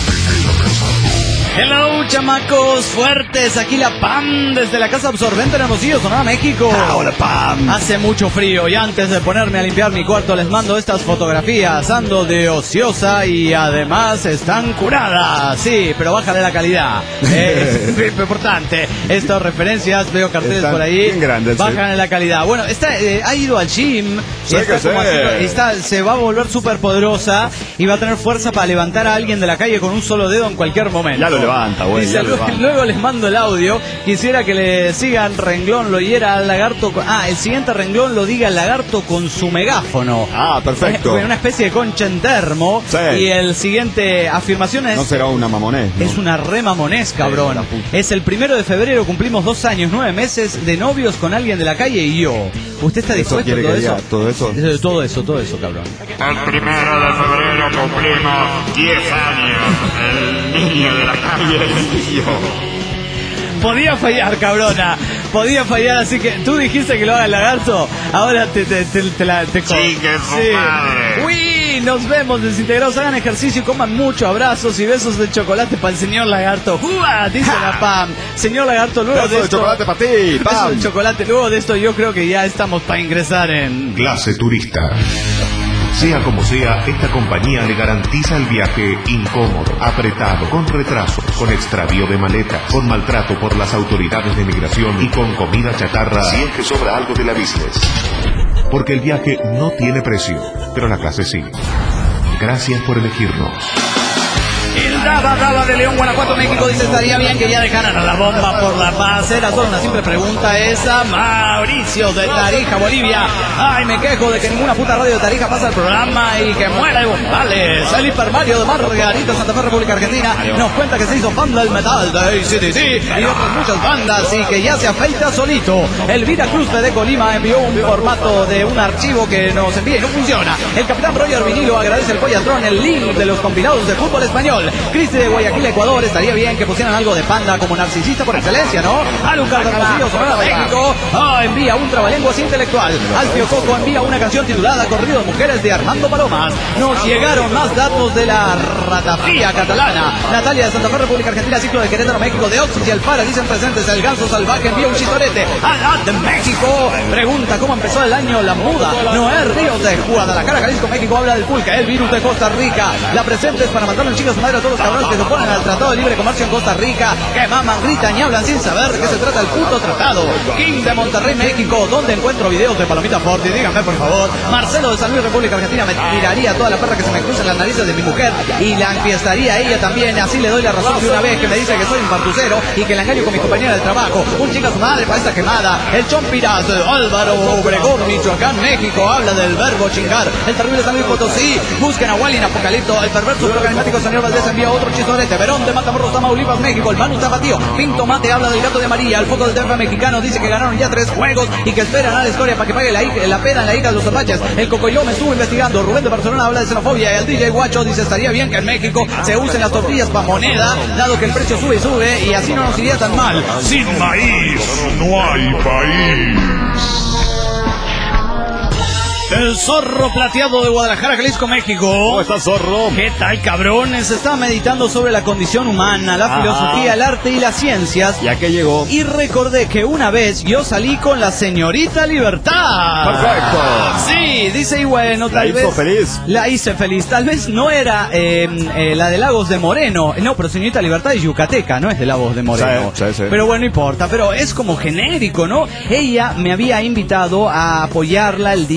Hello, chamacos fuertes, aquí la Pam desde la casa absorbente en Hermosillo, Sonora, México. Ah, hola, Pam. Hace mucho frío y antes de ponerme a limpiar mi cuarto les mando estas fotografías. Ando de ociosa y además están curadas. Sí, pero bájale la calidad. Es muy importante. Estas referencias, veo carteles Están por ahí. bien grandes, Bájale sí. la calidad. Bueno, está, eh, ha ido al gym. Sí, está que sí. como haciendo- está, se va a volver súper poderosa y va a tener fuerza para levantar a alguien de la calle con un solo dedo en cualquier momento. Ya lo levanta, güey. Dice, ya lo luego, levanta. luego les mando el audio. Quisiera que le sigan renglón, lo hiera al lagarto. Con, ah, el siguiente renglón lo diga el lagarto con su megáfono. Ah, perfecto. Eh, Una especie de concha en termo. Sí. Y el siguiente afirmación es. No será una mamonés, ¿no? Es una re mamonés, cabrón. la puta. Es el primero de febrero, cumplimos dos años, nueve meses de novios con alguien de la calle y yo. ¿Usted está ¿Eso dispuesto a quiere todo que eso? diga todo eso? Eh, Todo eso, todo eso, cabrón. El primero de febrero cumplimos diez años. El niño de la calle y yo. Podía fallar, cabrona. Podía fallar, así que tú dijiste que lo haga el lagarto. Ahora te, te, te, te la te co- Chique su madre. Uy, nos vemos desintegrados. Hagan ejercicio y coman mucho. Abrazos y besos de chocolate para el señor lagarto. ¡Ua! Dice la Pam. Señor lagarto, luego Beso de de esto. chocolate para ti, Beso Pam. de chocolate. Luego de esto, yo creo que ya estamos para ingresar en. Clase turista. Sea como sea, esta compañía le garantiza el viaje incómodo, apretado, con retrasos, con extravío de maletas, con maltrato por las autoridades de migración y con comida chatarra si es que sobra algo de la business. Porque el viaje no tiene precio, pero la clase sí. Gracias por elegirnos. El Daba Daba de León, Guanajuato, México dice: estaría bien que ya dejaran a la bomba por la paz. Era solo una simple pregunta esa. Mauricio de Tarija, Bolivia. Ay, me quejo de que ninguna puta radio de Tarija pasa el programa y que muera Evo Morales. El Hiper Mario de Margarita, Santa Fe, República Argentina, nos cuenta que se hizo fan del metal de A C D C y otras muchas bandas y que ya se afeita solito. Elvira Cruz de Colima envió un formato de un archivo que nos envía y no funciona. El capitán Roger Vinilo agradece el Pollatrón, el link de los compilados de fútbol español. Cristi de Guayaquil, Ecuador, estaría bien que pusieran algo de Panda como narcisista por excelencia, ¿no? Alucard de Hermosillo, Sonora, México, oh, envía un trabalenguas intelectual. Alfio Coco envía una canción titulada Corrido de Mujeres de Armando Palomas. Nos llegaron más datos de la ratafía catalana. Natalia de Santa Fe, República Argentina, Ciclo de Querétaro, México, de Oxis y Alfara dicen presentes. El Ganso Salvaje envía un chistorete. Alad de México pregunta cómo empezó el año la muda. Noé Ríos de Guadalajara, Jalisco, México, habla del pulca. El virus de Costa Rica. La presente es para mandarle un chico a su madre a todos los cabrones que se oponen al Tratado de Libre Comercio en Costa Rica, que maman, gritan y hablan sin saber de qué se trata el puto tratado. King de Monterrey, México, ¿dónde encuentro videos de Palomita Forti? Díganme, por favor. Marcelo de San Luis, República Argentina, me tiraría toda la perra que se me cruza en las narices de mi mujer y la enfiestaría a ella también. Así le doy la razón de una vez que me dice que soy un partucero y que la engaño con mi compañera de trabajo. Un chica a su madre para esta quemada. El Chompiras de Álvaro Obregón, Michoacán, México, habla del verbo chingar. El terrible San Luis Potosí, busquen a Wally en Apocalipto. El perverso carismático señor Valdés envía otro chistorete. Verón de Matamoros, Tamaulipas, México. El Manu Zapatío, Pinto Mate habla del gato de amarilla. El foco del T F mexicano dice que ganaron ya tres juegos y que esperan a la historia para que pague la, la pena en la hija de los apaches. El Cocoyo me estuvo investigando. Rubén de Barcelona habla de xenofobia. El D J Guacho dice: estaría bien que en México se usen las tortillas para moneda, dado que el precio sube y sube y así no nos iría tan mal. Sin maíz no hay país. El Zorro Plateado de Guadalajara, Jalisco, México. ¿Cómo estás, Zorro? ¿Qué tal, cabrones? Estaba meditando sobre la condición humana, la Ajá. filosofía, el arte y las ciencias. ¿Y a qué llegó? Y recordé que una vez yo salí con la señorita Libertad. Perfecto. Sí, dice, y bueno, La tal hizo vez... feliz. La hice feliz. Tal vez no era eh, eh, la de Lagos de Moreno. No, pero señorita Libertad es yucateca, no es de Lagos de Moreno. Sí, sí, sí. Pero bueno, no importa. Pero es como genérico, ¿no? Ella me había invitado a apoyarla el día de la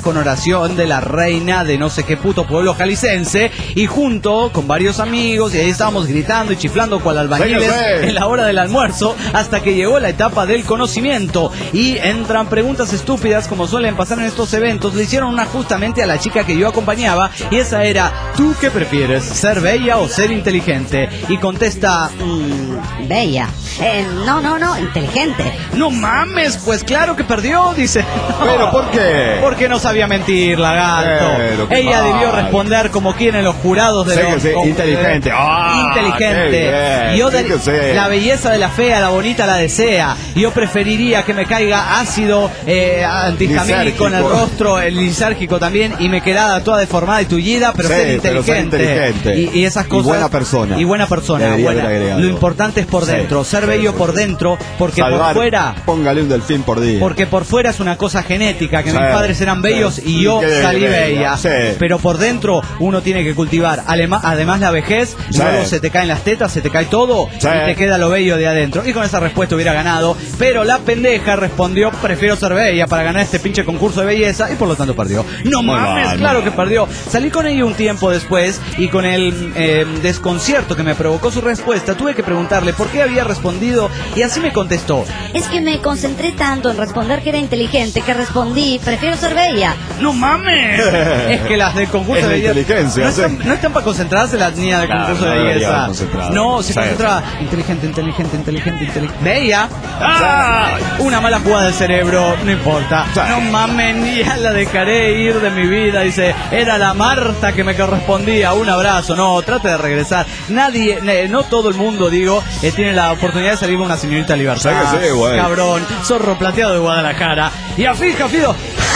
con oración de la reina de no sé qué puto pueblo jalisciense, y junto con varios amigos, y ahí estábamos gritando y chiflando cual albañiles en la hora del almuerzo, hasta que llegó la etapa del conocimiento, y entran preguntas estúpidas como suelen pasar en estos eventos. Le hicieron una justamente a la chica que yo acompañaba, y esa era: ¿tú qué prefieres, ser bella o ser inteligente? Y contesta: mm, bella. Eh, no, no, no, inteligente. No mames, pues claro que perdió, dice. ¿Pero por qué? Porque no sabía mentir, lagarto. Ella mal. debió responder como quieren los jurados de sé los... Que sí, como, inteligente. Ah, inteligente. Yo de, sí la belleza de la fea, la bonita la desea. Yo preferiría que me caiga ácido eh, antihistamínico en el rostro, el lisérgico también, y me quedara toda deformada y tullida, pero, sí, ser, inteligente. pero ser inteligente. Y, y esas cosas. Y buena persona. Y buena persona. Buena. Lo importante es por dentro. Sí, ser sí, bello sí, por dentro, porque Salvar, por fuera... Póngale un delfín por día. Porque por fuera es una cosa genética, que sí, mis padres eran bellos sí, y yo salí bella. bella. Sí. Pero por dentro uno tiene que cultivar. Además, además la vejez, sí, luego se te caen las tetas, se te cae todo, sí, y te queda lo bello de adentro. Y con esa respuesta hubiera ganado, pero la pendeja respondió: prefiero ser bella para ganar este pinche concurso de belleza, y por lo tanto perdió. No Muy mames, mal, claro que perdió. Salí con ella un tiempo después, y con el eh, desconcierto que me provocó su respuesta, tuve que preguntarle por qué había respondido, y así me contestó: es que me concentré tanto en responder que era inteligente que respondí: prefiero ser bella. ¡No mames! Es que las del concurso es de belleza inteligencia, no, sí. están, no están para concentrarse las niñas del claro, concurso no de belleza. No, se sí, concentra sí. inteligente, inteligente, inteligente, inteligente. ¡Bella! ¡Ah! Una mala jugada del cerebro, no importa. Sí. No mames, ya la dejaré ir de mi vida. Dice, era la Marta que me correspondía. Un abrazo. No, trate de regresar. Nadie, no todo el mundo, digo, eh, tiene la oportunidad de salir con una señorita Libertad. Sí, sí, güey. Cabrón, zorro plateado de Guadalajara. Y a fin, Jafido.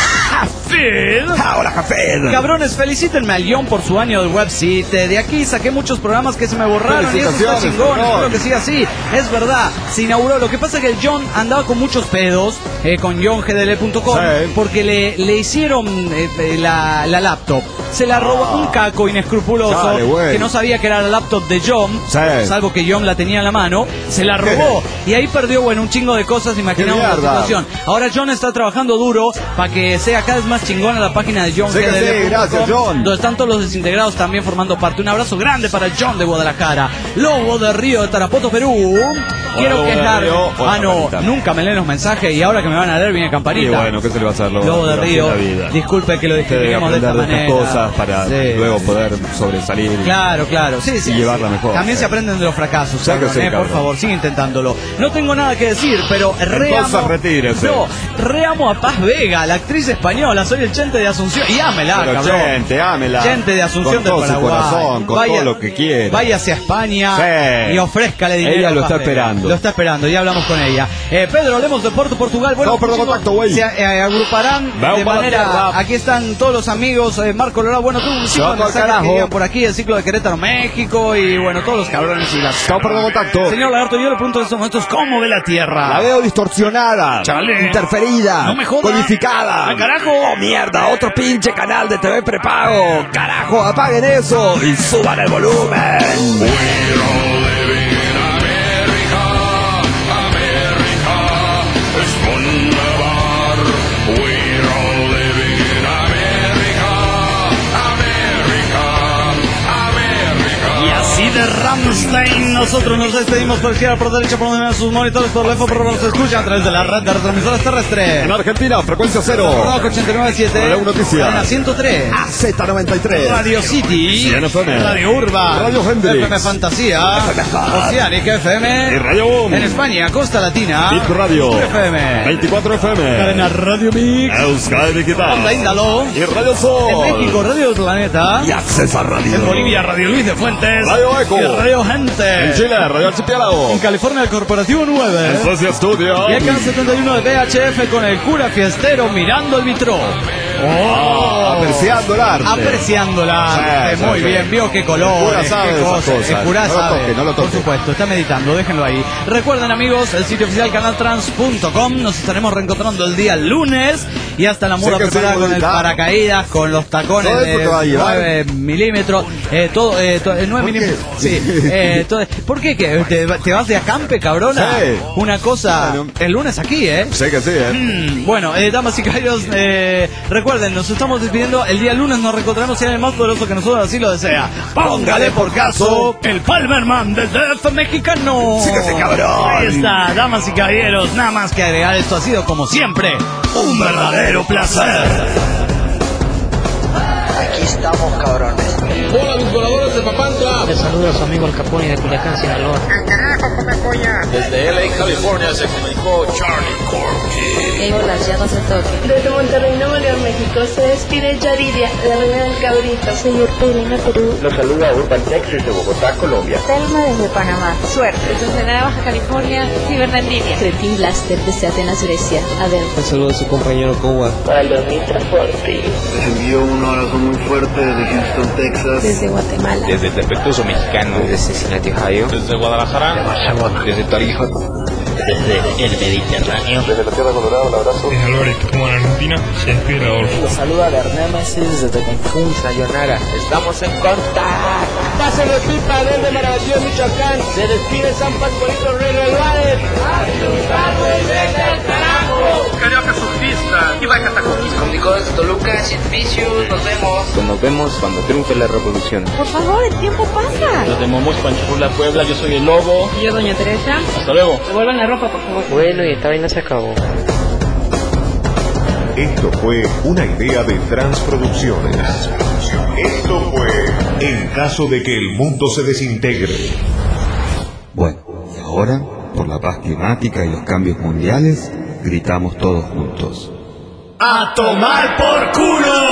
Jafid. Ahora Jafid. Cabrones, felicítenme al John por su año de website. De aquí saqué muchos programas que se me borraron y eso está chingón. Espero que siga así. Es verdad, se inauguró. Lo que pasa es que el John andaba con muchos pedos eh, con john g d l punto com sí. porque le, le hicieron eh, la, la laptop. Se la robó oh. un caco inescrupuloso Dale, que no sabía que era la laptop de John, sí. salvo que John la tenía en la mano. Se la robó y ahí perdió, bueno, un chingo de cosas. Imaginamos la situación. Ahora John está trabajando duro para que sea cada vez más chingona la página de John sí, G D L. Sí, gracias, John. Donde están todos los desintegrados también formando parte. Un abrazo grande para John de Guadalajara. Lobo de Río de Tarapoto, Perú. Quiero quejar. Ah, no, nunca me leen los mensajes y ahora que me van a leer viene campanita. Y bueno, ¿qué se le va a hacer, Lobo? Lobo de Río. Disculpe que lo discriminemos de esta de manera. Cosas para sí. luego poder sobresalir. Claro, claro. Sí, sí. Y sí, llevarla sí. mejor. También sí. se aprenden de los fracasos. Sí, cabrón, sí, eh, por favor, sigue intentándolo. No tengo nada que decir, pero reamo. Retírese. No, reamo a Paz Vega, la actriz española. Soy el Chente de Asunción. Y ámela, pero cabrón. Chente, ámela. Chente de Asunción con del Paraguay. Con su corazón, con vaya, todo lo que quiere. Váyase a España sí. y ofrézcale dinero. Ella lo está Vega. esperando. Lo está esperando, ya hablamos con ella. Eh, Pedro, hablemos de Porto, Portugal. Bueno, no, perdón, chicos, contacto, güey. Se eh, agruparán Vamos de manera. Aquí están todos los amigos. Eh, Marco Lora, bueno, tú un ciclo de mensajes que por aquí, el ciclo de Querétaro, México. Y bueno, todos los cabrones y las. Chao, perdón, contacto. Señor Lagarto, yo le pregunto en estos momentos: ¿cómo ve la Tierra? La veo distorsionada. Chale. Interferida. No me jodas. Codificada. ¡Ah, carajo! Oh, mierda, otro pinche canal de T V prepago. Carajo, apaguen eso y suban el volumen. De Rammstein, nosotros nos despedimos por izquierda, por derecha, por donde sus monitores, por lejos, por nos escuchan a través de la red de retransmisoras terrestres. En Argentina, frecuencia cero. Rock ochenta y nueve punto siete. Radio Noticias. En la ciento tres. A Z noventa y tres. Radio City. cien F M. Radio Urba. Radio Hendrix. F M Fantasía. Oceanic F M. Y Radio Boom. En España, Costa Latina. Bit Radio. F M. veinticuatro F M. Cadena Radio Mix. Euskadi Digital. Onda Índalo. Y Radio Sol. En México, Radio del Planeta. Y Access a Radio. En Bolivia, Radio Luis de Fuentes. Radio Eco. Y Radio Gente. En Chile, Radio Archipiélago. En California, el Corporativo nueve. En Suecia Studio. Y acá en setenta y uno de V H F con el cura fiestero mirando el vitro. Oh, apreciando el arte. Apreciando el arte. Sí, Muy sí, bien, sí. vio qué colores, El cura sabe qué de esas cosas. cosas. El cura no lo sabe. toque, no lo toque. Por supuesto, está meditando, déjenlo ahí. Recuerden, amigos, el sitio oficial canaltrans punto com. Nos estaremos reencontrando el día lunes. Y hasta la muda preparada con el paracaídas, con los tacones de nueve milímetros. Eh, todo, eh, to, eh, nueve milímetros. Sí. Eh, todo, ¿Por qué? ¿Qué? ¿Te, ¿Te vas de acampe, cabrona? Sí. Una cosa. Bueno. El lunes aquí, ¿eh? Sé que sí, ¿eh? Mm, bueno, eh, damas y caballeros, eh, recuerden. recuerden, nos estamos despidiendo. El día lunes nos reencontraremos si alguien más poderoso que nosotros así lo desea. Póngale por caso el Palmerman del D F mexicano. ¡Síguese, cabrón! Ahí está, damas y caballeros, nada más que agregar. Esto ha sido, como siempre, un verdadero placer. Aquí estamos, cabrones. Hola, mis voladores de Papantla. Les saluda a su amigo el Capone de Culiacán, Sinaloa. ¡Al carajo, come polla! Desde L A, California, se comunicó Charlie Corky. Hey, hola, ya no se toque. Desde Monterrey, Nuevo León, México, se despide Yaridia, la reina del cabrito. Señor Perina, Perú. Los saluda Urban Texas de Bogotá, Colombia. Telma desde Panamá. Suerte. Desde Nara, Baja California, Cibernetidia. Cretin Blaster desde Atenas, Grecia. Adel. Un saludo a su compañero Cuba. Para el dos mil Transporte. Les envío un abrazo muy fuerte desde Houston, Texas. Desde Guatemala. Desde el Defectuoso Mexicano. Desde Cincinnati, Ohio. Desde Guadalajara. Desde Tarija. Desde el Mediterráneo. Desde la Tierra Colorada, un abrazo. Desde Álvarez, como en Argentina, se despide Adolfo. Los saluda Bernémesis desde Cancún, Sayonara. Estamos en contacto. Pásenlo pipa desde Marabatío, Michoacán. Se despide San Pascualito Rey Álvarez. Carioca surfista y baja tacoquista. Comunicó desde Toluca, Cidvicius, nos vemos. Pues nos vemos cuando triunfe la revolución. Por favor, el tiempo pasa. Los de Momos, Panchurula, Puebla, yo soy el Lobo. Y yo, Doña Teresa. Hasta luego. Devuelvan la ropa, por favor. Bueno, y esta vaina se acabó. Esto fue una idea de Transproducciones. Esto fue En caso de que el mundo se desintegre. Bueno, y ahora, por la paz climática y los cambios mundiales, gritamos todos juntos. ¡A tomar por culo!